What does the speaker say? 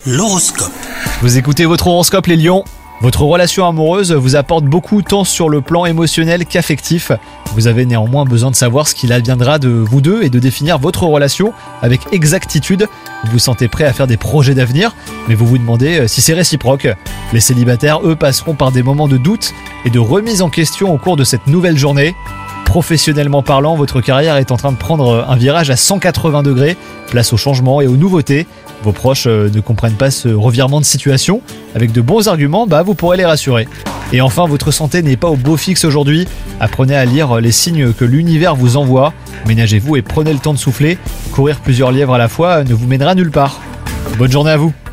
L'horoscope. Vous écoutez votre horoscope les lions. Votre relation amoureuse vous apporte beaucoup tant sur le plan émotionnel qu'affectif. Vous avez néanmoins besoin de savoir ce qu'il adviendra de vous deux et de définir votre relation avec exactitude. Vous vous sentez prêt à faire des projets d'avenir, mais vous vous demandez si c'est réciproque. Les célibataires, eux, passeront par des moments de doute et de remise en question au cours de cette nouvelle journée. Professionnellement parlant, votre carrière est en train de prendre un virage à 180 degrés, place au changement et aux nouveautés. Vos proches ne comprennent pas ce revirement de situation. Avec de bons arguments, vous pourrez les rassurer. Et enfin, votre santé n'est pas au beau fixe aujourd'hui. Apprenez à lire les signes que l'univers vous envoie. Ménagez-vous et prenez le temps de souffler. Courir plusieurs lièvres à la fois ne vous mènera nulle part. Bonne journée à vous.